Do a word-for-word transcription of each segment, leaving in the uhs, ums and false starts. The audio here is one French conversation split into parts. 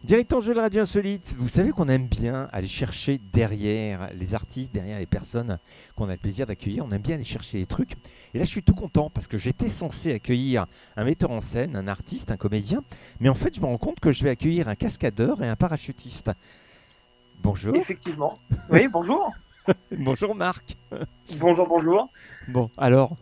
Directeur de Radio Insolite, vous savez qu'on aime bien aller chercher derrière les artistes, derrière les personnes qu'on a le plaisir d'accueillir. On aime bien aller chercher les trucs. Et là, je suis tout content parce que j'étais censé accueillir un metteur en scène, un artiste, un comédien. Mais en fait, je me rends compte que je vais accueillir un cascadeur et un parachutiste. Bonjour. Effectivement. Oui, bonjour. Bonjour Marc. Bonjour, bonjour. Bon, alors,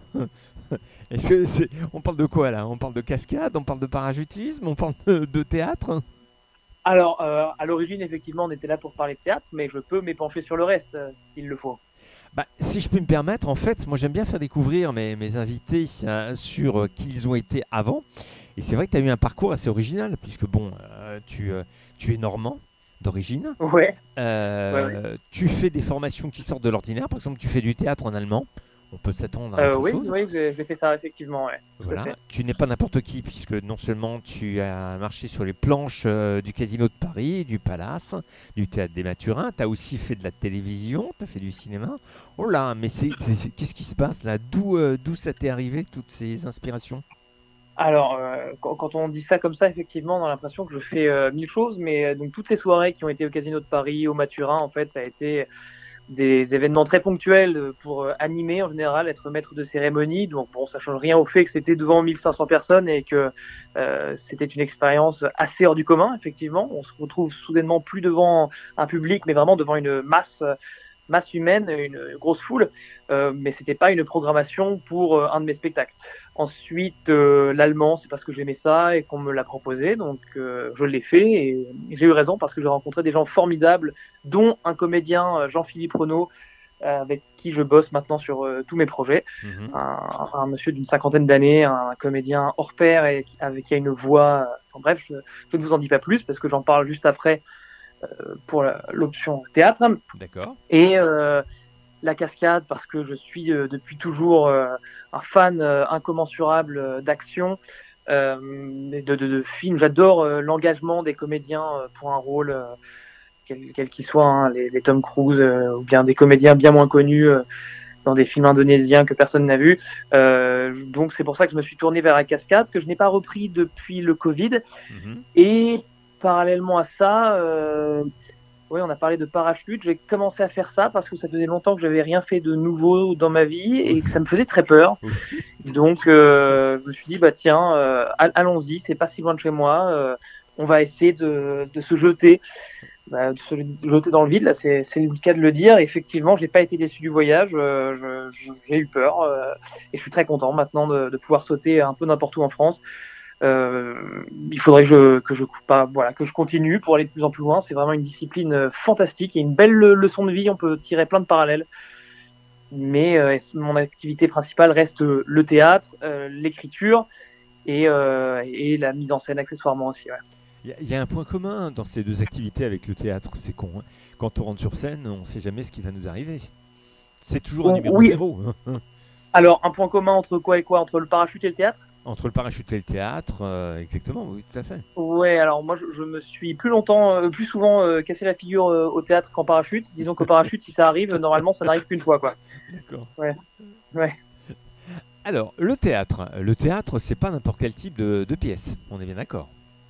est-ce que c'est... on parle de quoi là? On parle de cascade, on parle de parachutisme, on parle de, de théâtre? Alors, euh, à l'origine, effectivement, on était là pour parler de théâtre, mais je peux m'épancher sur le reste, euh, s'il le faut. Bah, si je peux me permettre, en fait, moi j'aime bien faire découvrir mes, mes invités euh, sur euh, qui ils ont été avant. Et c'est vrai que tu as eu un parcours assez original, puisque bon, euh, tu, euh, tu es normand d'origine. Ouais. Euh, Ouais, ouais. Tu fais des formations qui sortent de l'ordinaire. Par exemple, tu fais du théâtre en allemand. On peut s'attendre à Euh, autre oui, chose. oui, j'ai j'ai fait ça, effectivement, ouais. Tout à Voilà. fait. Tu n'es pas n'importe qui, puisque non seulement tu as marché sur les planches euh, du Casino de Paris, du Palace, du Théâtre des Mathurins, tu as aussi fait de la télévision, tu as fait du cinéma. Oh là, mais c'est, c'est- qu'est-ce qui se passe là? D'où euh, d'où ça t'est arrivé, toutes ces inspirations? Alors, euh, quand, quand on dit ça comme ça, effectivement, on a l'impression que je fais euh, mille choses, mais euh, donc toutes ces soirées qui ont été au Casino de Paris, au Maturin, en fait, ça a été des événements très ponctuels euh, pour euh, animer en général, être maître de cérémonie. Donc bon, ça change rien au fait que c'était devant mille cinq cents personnes et que euh, c'était une expérience assez hors du commun, effectivement. On se retrouve soudainement plus devant un public, mais vraiment devant une masse masse humaine, une grosse foule, euh, mais c'était pas une programmation pour euh, un de mes spectacles. Ensuite, euh, l'allemand, c'est parce que j'aimais ça et qu'on me l'a proposé, donc euh, je l'ai fait et j'ai eu raison parce que j'ai rencontré des gens formidables, dont un comédien, euh, Jean-Philippe Renaud, euh, avec qui je bosse maintenant sur euh, tous mes projets. Mhm. Un, un monsieur d'une cinquantaine d'années, un comédien hors pair et qui- avec qui a une voix. euh, Enfin, bref, je, je ne vous en dis pas plus parce que j'en parle juste après pour la- l'option théâtre. D'accord. Et euh, la cascade parce que je suis euh, depuis toujours euh, un fan euh, incommensurable euh, d'action, euh, et de, de, de films. J'adore euh, l'engagement des comédiens euh, pour un rôle, euh, quel quel qu'il soit, hein, les, les Tom Cruise euh, ou bien des comédiens bien moins connus euh, dans des films indonésiens que personne n'a vu. Euh, donc c'est pour ça que je me suis tourné vers la cascade, que je n'ai pas repris depuis le Covid. Mhm. Et parallèlement à ça, euh, oui, on a parlé de parachute. J'ai commencé à faire ça parce que ça faisait longtemps que j'avais rien fait de nouveau dans ma vie et que ça me faisait très peur. Oui. Donc, euh, je me suis dit, bah tiens, euh, allons-y, c'est pas si loin de chez moi. Euh, on va essayer de, de se jeter, bah, de se jeter dans le vide. Là, c'est, c'est le cas de le dire. Effectivement, j'ai pas été déçu du voyage. Euh, je, je- j'ai eu peur euh, et je suis très content maintenant de, de pouvoir sauter un peu n'importe où en France. Euh, il faudrait que je que je pas voilà que je continue pour aller de plus en plus loin. C'est vraiment une discipline euh, fantastique et une belle le- leçon de vie. On peut tirer plein de parallèles. Mais euh, mon activité principale reste euh, le théâtre, euh, l'écriture et, euh, et la mise en scène accessoirement aussi. Ouais. Il y, a- il y a un point commun dans ces deux activités avec le théâtre, c'est con, hein. Quand on rentre sur scène, on ne sait jamais ce qui va nous arriver. C'est toujours un numéro Oui. zéro, hein. Alors un point commun entre quoi et quoi? Entre le parachute et le théâtre? Entre le parachute et le théâtre, euh, exactement, oui, tout à fait. Ouais. Alors moi je, je me suis plus longtemps, euh, plus souvent euh, cassé la figure euh, au théâtre qu'en parachute. Disons qu'au parachute, si ça arrive, normalement ça n'arrive qu'une fois, quoi. D'accord. Ouais. Ouais. Alors, le théâtre. Le théâtre, c'est pas n'importe quel type de, de pièce. On est bien d'accord.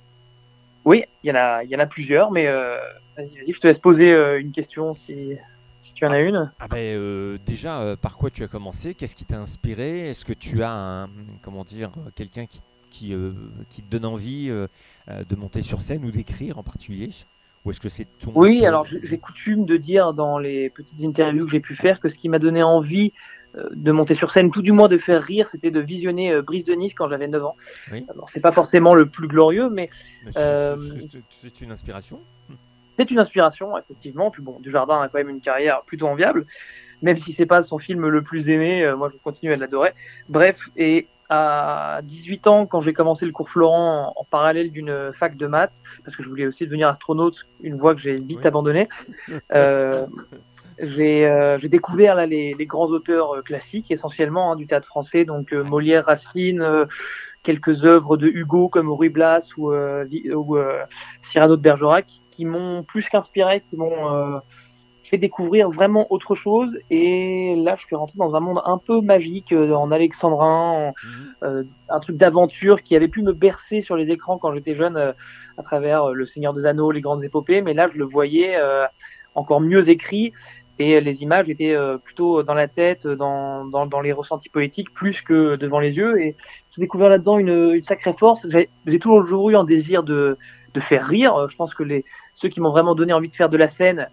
Oui, il y en a, il y en a plusieurs, mais euh, vas-y, vas-y, je te laisse poser euh, une question si, si tu en Ah, as une. ah ben, euh, déjà, euh, par quoi tu as commencé? Qu'est-ce qui t'a inspiré? Est-ce que tu as un, comment dire, euh, quelqu'un qui, qui, euh, qui te donne envie euh, euh, de monter sur scène ou d'écrire en particulier? Ou est-ce que c'est ton, Oui, ton... alors j'ai j'ai coutume de dire dans les petites interviews que j'ai pu faire que ce qui m'a donné envie euh, de monter sur scène, tout du moins de faire rire, c'était de visionner euh, Brise de Nice quand j'avais neuf ans. Oui, Alors c'est pas forcément le plus glorieux, mais mais c'est euh, c'est- c'est- c'est une inspiration. c'est une inspiration effectivement. Puis bon, Dujardin a quand même une carrière plutôt enviable, même si c'est pas son film le plus aimé. Euh, moi, je continue à l'adorer. Bref, et à dix-huit ans, quand j'ai commencé le cours Florent en, en parallèle d'une fac de maths, parce que je voulais aussi devenir astronaute, une voie que j'ai vite Oui. abandonnée. Euh, j'ai euh, j'ai découvert là les, les grands auteurs euh, classiques essentiellement hein, du théâtre français, donc euh, Ouais. Molière, Racine, euh, quelques œuvres de Hugo comme Ruy Blas ou, euh, ou euh, Cyrano de Bergerac, qui m'ont plus qu'inspiré, qui m'ont euh, fait découvrir vraiment autre chose. Et là, je suis rentré dans un monde un peu magique, euh, en alexandrin, en, Mhm. euh, un truc d'aventure qui avait pu me bercer sur les écrans quand j'étais jeune, euh, à travers Le Seigneur des Anneaux, les grandes épopées, mais là je le voyais euh, encore mieux écrit et les images étaient euh, plutôt dans la tête, dans, dans, dans les ressentis poétiques plus que devant les yeux. Et j'ai découvert là-dedans une, une sacrée force. J'ai, j'ai toujours eu un désir de, de faire rire. Je pense que les, ceux qui m'ont vraiment donné envie de faire de la scène,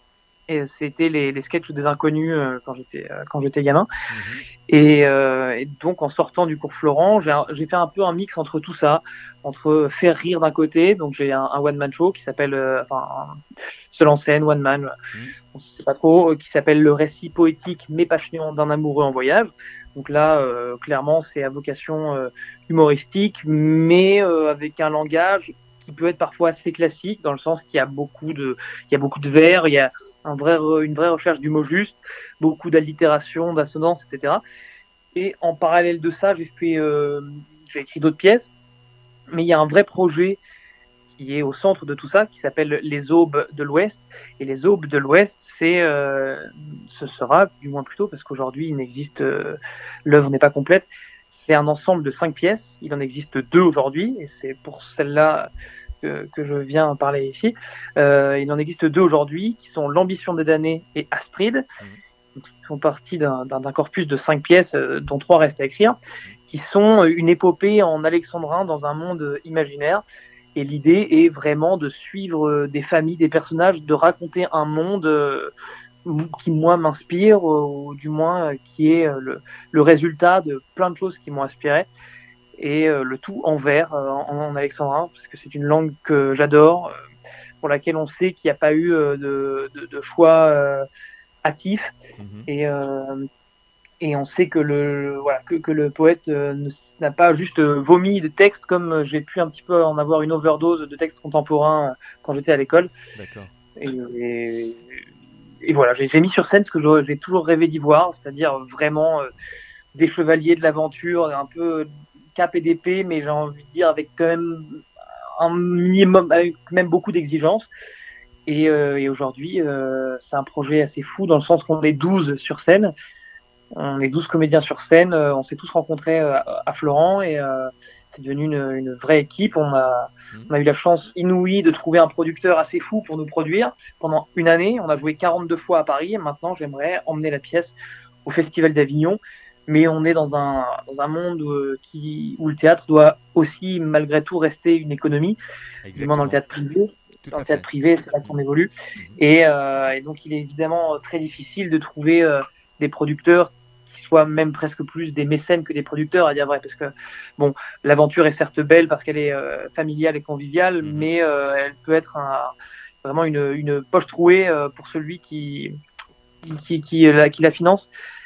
et c'était les, les sketchs des inconnus euh, quand j'étais euh, quand j'étais gamin. Mmh. Et, euh, et donc en sortant du cours Florent, j'ai, un, j'ai fait un peu un mix entre tout ça, entre faire rire d'un côté, donc j'ai un, un one man show qui s'appelle, euh, enfin seul en scène, one man, mmh. on sait pas trop, euh, qui s'appelle Le récit poétique mais passionné d'un amoureux en voyage. Donc là, euh, clairement, c'est à vocation euh, humoristique, mais euh, avec un langage qui peut être parfois assez classique, dans le sens qu'il y a beaucoup de, il y a beaucoup de vers, il y a un vrai, une vraie recherche du mot juste, beaucoup d'allitération, d'assonance, et cetera. Et en parallèle de ça, j'ai fait, euh, j'ai écrit d'autres pièces, mais il y a un vrai projet qui est au centre de tout ça, qui s'appelle Les Aubes de l'Ouest. Et Les Aubes de l'Ouest, c'est, euh, ce sera, du moins plutôt, parce qu'aujourd'hui, il n'existe, euh, l'œuvre n'est pas complète. C'est un ensemble de cinq pièces. Il en existe deux aujourd'hui, et c'est pour celle-là que, que je viens parler ici. Euh, il en existe deux aujourd'hui, qui sont L'Ambition des damnés et Astrid, mmh. qui font partie d'un, d'un, d'un corpus de cinq pièces, euh, dont trois restent à écrire, qui sont une épopée en alexandrin dans un monde imaginaire. Et l'idée est vraiment de suivre des familles, des personnages, de raconter un monde euh, qui, moi, m'inspire, ou du moins euh, qui est le, le résultat de plein de choses qui m'ont inspiré. Et euh, le tout en vers, euh, en, en alexandrin, parce que c'est une langue que j'adore, euh, pour laquelle on sait qu'il n'y a pas eu euh, de, de, de choix euh, hâtif. Mmh. Et, euh, et on sait que le, voilà, que, que le poète euh, n'a pas juste euh, vomi des textes, comme euh, j'ai pu un petit peu en avoir une overdose de textes contemporains euh, quand j'étais à l'école. D'accord. Et, et, et voilà, j'ai, j'ai mis sur scène ce que j'ai, j'ai toujours rêvé d'y voir, c'est-à-dire vraiment euh, des chevaliers de l'aventure, un peu cap et d'épée, mais j'ai envie de dire avec quand même un minimum, avec même beaucoup d'exigences. Et, euh, et aujourd'hui, euh, c'est un projet assez fou dans le sens qu'on est douze sur scène. On est douze comédiens sur scène. Euh, on s'est tous rencontrés euh, à Florent et euh, c'est devenu une, une vraie équipe. On a, mmh. on a eu la chance inouïe de trouver un producteur assez fou pour nous produire pendant une année. On a joué quarante-deux fois à Paris et maintenant, j'aimerais emmener la pièce au Festival d'Avignon. Mais on est dans un, dans un monde où, qui, où le théâtre doit aussi, malgré tout, rester une économie. Du moins dans le théâtre privé. Tout dans le théâtre fait. privé, c'est là qu'on évolue. Mmh. Et, euh, et donc, il est évidemment très difficile de trouver euh, des producteurs qui soient même presque plus des mécènes que des producteurs, à dire vrai. Parce que, bon, l'aventure est certes belle parce qu'elle est euh, familiale et conviviale, mmh. mais euh, elle peut être un, vraiment une, une poche trouée euh, pour celui qui, qui, qui, qui, la, qui la finance.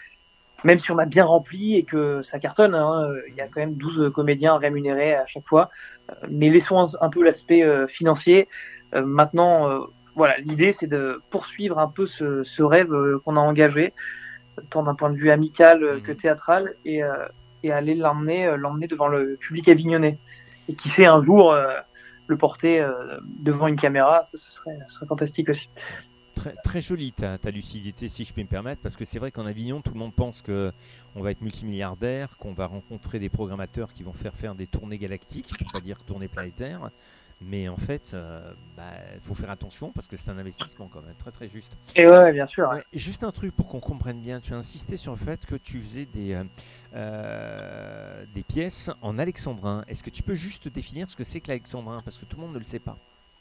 Même si on a bien rempli et que ça cartonne, hein, il y a quand même douze comédiens rémunérés à chaque fois. Mais laissons un, un peu l'aspect euh, financier. Euh, maintenant, euh, voilà, l'idée c'est de poursuivre un peu ce, ce rêve euh, qu'on a engagé, tant d'un point de vue amical euh, que théâtral, et, euh, et aller l'emmener, euh, l'emmener devant le public avignonnais. Et qui sait un jour euh, le porter euh, devant une caméra, ça ce serait, ce serait fantastique aussi. Très, très jolie ta, ta lucidité, si je peux me permettre, parce que c'est vrai qu'en Avignon, tout le monde pense qu'on va être multimilliardaire, qu'on va rencontrer des programmateurs qui vont faire faire des tournées galactiques, pour pas dire tournées planétaires, mais en fait, il euh, bah, faut faire attention parce que c'est un investissement quand même, très très juste. Et ouais, bien sûr. Ouais. Juste un truc pour qu'on comprenne bien, tu as insisté sur le fait que tu faisais des, euh, des pièces en alexandrin. Est-ce que tu peux juste définir ce que c'est que l'alexandrin, parce que tout le monde ne le sait pas?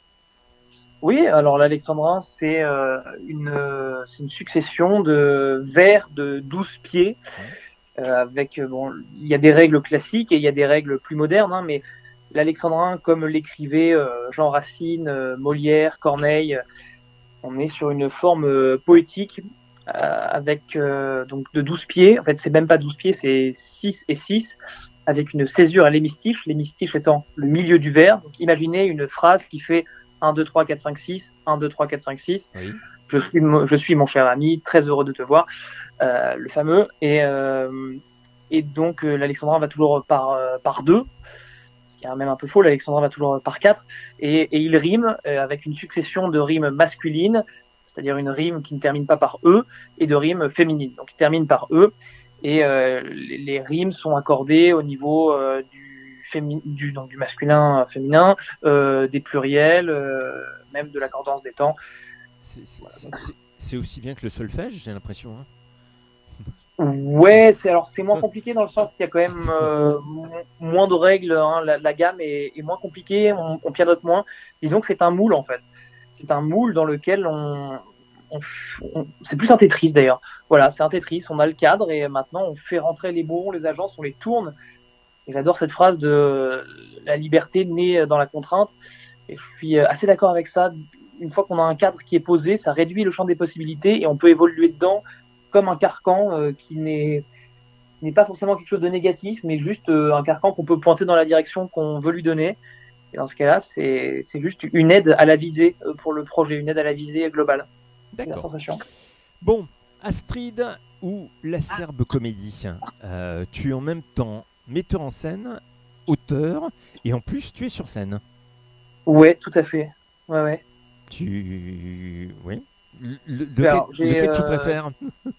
Oui, alors l'alexandrin, c'est euh, une, c'est une succession de vers de douze pieds. Euh, avec, bon, il y a des règles classiques et il y a des règles plus modernes, hein, mais l'alexandrin, comme l'écrivait euh, Jean Racine, euh, Molière, Corneille, on est sur une forme euh, poétique euh, avec euh, donc de douze pieds. En fait, c'est même pas douze pieds, c'est six et six, avec une césure à l'hémistiche, l'hémistiche étant le milieu du vers. Donc imaginez une phrase qui fait un, deux, trois, quatre, cinq, six, un, deux, trois, quatre, cinq, six. Oui. Je suis, je suis mon cher ami, très heureux de te voir, euh, le fameux. Et, euh, et donc, euh, l'alexandrin va toujours par, euh, par deux, ce qui est même un peu faux, l'alexandrin va toujours par quatre. Et, et il rime euh, avec une succession de rimes masculines, c'est-à-dire une rime qui ne termine pas par E, et de rimes féminines. Donc, il termine par E, et euh, les, les rimes sont accordées au niveau euh, du fémi- du, donc, du masculin, euh, féminin, euh, des pluriels, euh, même de l'accordance des temps. C'est, c'est, c'est, c'est, c'est aussi bien que le solfège, j'ai l'impression. Hein. Ouais, c'est alors c'est moins compliqué dans le sens qu'il y a quand même euh, mo- moins de règles, hein, la, la gamme est, est moins compliquée, on, on pianote moins. Disons que c'est un moule en fait. C'est un moule dans lequel on, on, f- on- c'est plus un Tetris d'ailleurs. Voilà, c'est un Tetris, on a le cadre et maintenant on fait rentrer les bourrons, les agences, on les tourne. Et j'adore cette phrase de la liberté née dans la contrainte. Et je suis assez d'accord avec ça. Une fois qu'on a un cadre qui est posé, ça réduit le champ des possibilités et on peut évoluer dedans comme un carcan euh, qui n'est n'est pas forcément quelque chose de négatif, mais juste euh, un carcan qu'on peut pointer dans la direction qu'on veut lui donner. Et dans ce cas-là, c'est c'est juste une aide à la visée euh, pour le projet, une aide à la visée globale. C'est la D'accord. sensation. Bon, Astrid ou l'Acerbe Comédie, euh, tu es en même temps metteur en scène, auteur, et en plus tu es sur scène. Ouais, tout à fait. Ouais, ouais. Tu... Oui. Le- le- lequel Alors, j'ai, lequel tu euh, préfères?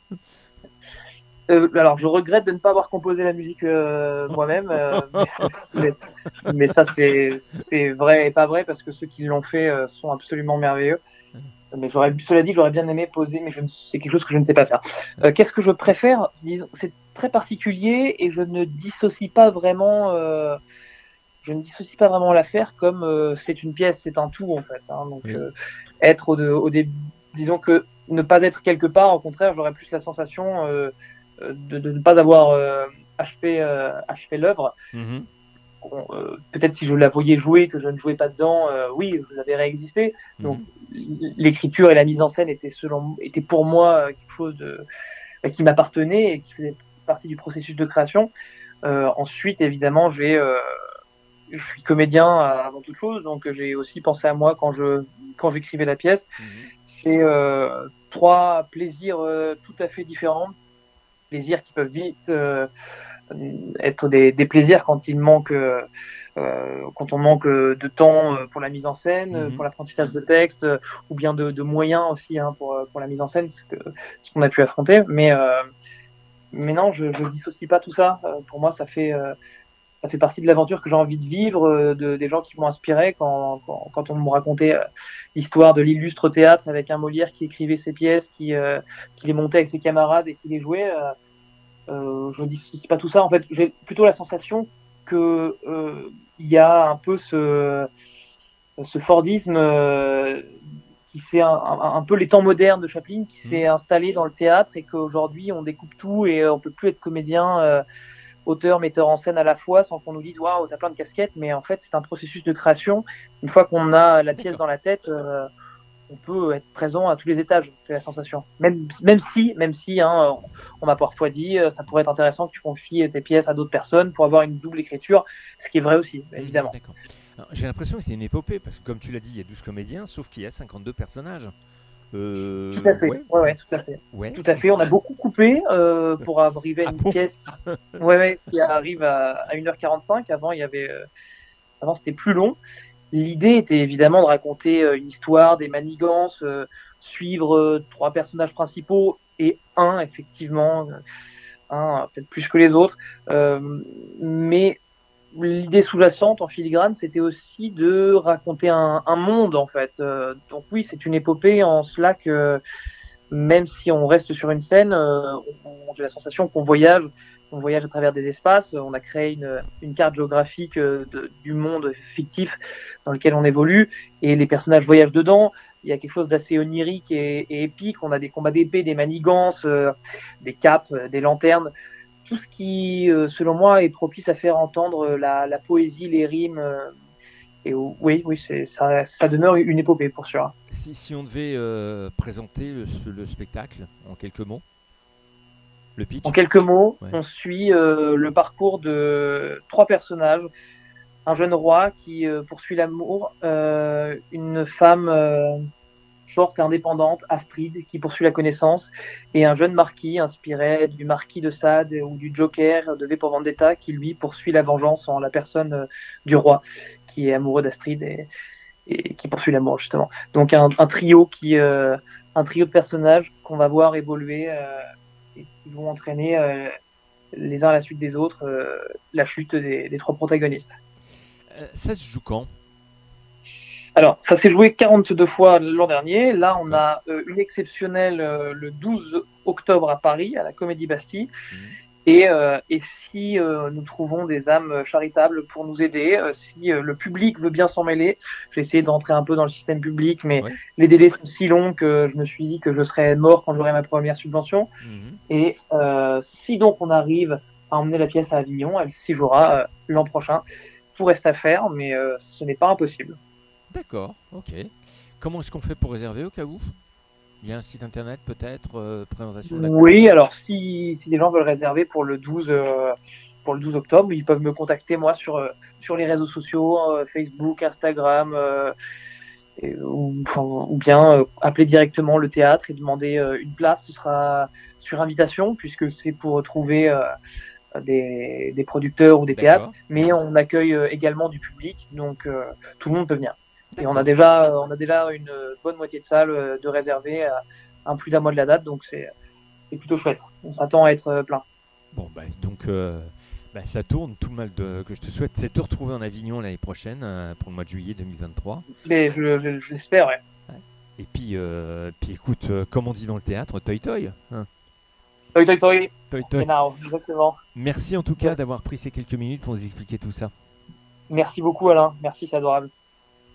Euh, alors, je regrette de ne pas avoir composé la musique euh, moi-même, euh, mais, mais, mais ça, c'est c'est vrai et pas vrai parce que ceux qui l'ont fait euh, sont absolument merveilleux. Mais j'aurais, cela dit, j'aurais bien aimé poser, mais je ne- c'est quelque chose que je ne sais pas faire. Euh, qu'est-ce que je préfère? Disons, c'est très particulier et je ne dissocie pas vraiment. Euh, je ne dissocie pas vraiment l'affaire comme euh, c'est une pièce, c'est un tout en fait. Hein, donc, Oui. euh, être au, de- au début, disons que ne pas être quelque part, au contraire, j'aurais plus la sensation. Euh, euh, de, de ne pas avoir euh, achevé, euh, achevé l'œuvre. Mhm. Bon, euh, peut-être si je la voyais jouer, que je ne jouais pas dedans, euh, oui, je la verrais exister. Donc Mhm. l'écriture et la mise en scène étaient, selon, étaient pour moi quelque chose de, bah, qui m'appartenait et qui faisait partie du processus de création. Euh, ensuite, évidemment, j'ai, euh, je suis comédien avant toute chose, donc j'ai aussi pensé à moi quand je quand j'écrivais la pièce. Mhm. C'est euh, trois plaisirs euh, tout à fait différents, plaisirs qui peuvent vite euh, être des, des plaisirs quand il manque, euh, quand on manque de temps pour la mise en scène, Mhm. pour l'apprentissage de texte, ou bien de, de moyens aussi hein, pour, pour la mise en scène, ce que- ce qu'on a pu affronter. Mais, euh, mais non, je ne dissocie pas tout ça. Euh, pour moi, ça fait, euh, ça fait partie de l'aventure que j'ai envie de vivre, euh, de, des gens qui m'ont inspiré quand, quand, quand on me racontait euh, l'histoire de l'illustre théâtre avec un Molière qui écrivait ses pièces, qui, euh, qui les montait avec ses camarades et qui les jouait. Euh, euh, je ne dissocie pas tout ça. En fait, j'ai plutôt la sensation que euh, il y a un peu ce, ce Fordisme euh, qui s'est un, un, un peu les temps modernes de Chaplin qui s'est Mhm. installé dans le théâtre et qu'aujourd'hui on découpe tout et on peut plus être comédien, euh, auteur, metteur en scène à la fois sans qu'on nous dise waouh t'as plein de casquettes. Mais en fait c'est un processus de création. Une fois qu'on a la pièce D'accord. dans la tête. Euh, on peut être présent à tous les étages, c'est la sensation. Même, même si, même si hein, on m'a parfois dit, ça pourrait être intéressant que tu confies tes pièces à d'autres personnes pour avoir une double écriture, ce qui est vrai aussi, Mhm. évidemment. D'accord. Alors, j'ai l'impression que c'est une épopée, parce que comme tu l'as dit, il y a douze comédiens, sauf qu'il y a cinquante-deux personnages. Euh, Tout à fait, ouais, ouais, ouais, tout à fait. ouais. Tout à fait, on a beaucoup coupé euh, pour arriver à Ah une bon? pièce qui, ouais, ouais, qui arrive à, à une heure quarante-cinq. Avant, il y avait, euh, avant c'était plus long. L'idée était évidemment de raconter euh, une histoire, des manigances, euh, suivre euh, trois personnages principaux et un, effectivement, euh, un peut-être plus que les autres. Euh, mais l'idée sous-jacente en filigrane, c'était aussi de raconter un, un monde, en fait. Euh, donc oui, c'est une épopée en cela que même si on reste sur une scène, euh, on- j'ai la sensation qu'on voyage, on voyage à travers des espaces. On a créé une, une carte géographique euh, de- du monde fictif dans lequel on évolue, et les personnages voyagent dedans. Il y a quelque chose d'assez onirique et, et épique. On a des combats d'épée, des manigances, euh, des capes, euh, des lanternes. Tout ce qui, euh, selon moi, est propice à faire entendre la, la poésie, les rimes. euh, et oui, oui, c'est, ça, ça demeure une épopée pour sûr. Si, si on devait euh, présenter le, le spectacle en quelques mots, le En pitch. quelques mots, Ouais. on suit euh, le parcours de trois personnages. Un jeune roi qui euh, poursuit l'amour, euh, une femme euh, forte et indépendante, Astrid, qui poursuit la connaissance, et un jeune marquis inspiré du marquis de Sade ou du Joker de V pour Vendetta, qui lui poursuit la vengeance en la personne euh, du roi, qui est amoureux d'Astrid et, et qui poursuit l'amour justement. Donc un, un trio qui, euh, un trio de personnages qu'on va voir évoluer euh, et qui vont entraîner euh, les uns à la suite des autres euh, la chute des, des trois protagonistes. Euh, ça se joue quand? Alors, ça s'est joué quarante-deux fois l'an dernier. Là, on D'accord. a euh, une exceptionnelle euh, le douze octobre à Paris, à la Comédie Bastille. Mhm. Et, euh, et si euh, nous trouvons des âmes charitables pour nous aider, euh, si euh, le public veut bien s'en mêler, j'ai essayé d'entrer un peu dans le système public, mais Ouais. les délais sont si longs que je me suis dit que je serais mort quand j'aurai ma première subvention. Mhm. Et euh, si donc on arrive à emmener la pièce à Avignon, elle s'y jouera euh, l'an prochain. Tout reste à faire, mais euh, ce n'est pas impossible. D'accord, ok. Comment est-ce qu'on fait pour réserver au cas où? Il y a un site internet peut-être, euh, présentation de la Oui, compagnie? alors si, si des gens veulent réserver pour le douze, euh, pour le douze octobre, ils peuvent me contacter moi sur, euh, sur les réseaux sociaux, euh, Facebook, Instagram, euh, et- ou, enfin, ou bien euh, appeler directement le théâtre et demander euh, une place. Ce sera sur invitation puisque c'est pour trouver euh, des, des producteurs ou des théâtres, D'accord. mais on accueille euh, également du public, donc euh, tout le monde peut venir. Et on a D'accord. déjà, on a déjà une bonne moitié de salle euh, de réservées à un plus d'un mois de la date, donc c'est c'est plutôt chouette. On s'attend à être euh, plein. Bon, bah, donc euh, bah, ça tourne. Tout le mal de- que je te souhaite, c'est de te retrouver en Avignon l'année prochaine euh, pour le mois de juillet deux mille vingt-trois. Mais je, je, j'espère, ouais. Ouais. Et puis, euh, puis écoute, euh, comme on dit dans le théâtre, toi toi. Hein. Toi, toi, toi, Toi toi. genau, exactement. Merci en tout cas d'avoir pris ces quelques minutes pour nous expliquer tout ça. Merci beaucoup, Alain. Merci, c'est adorable.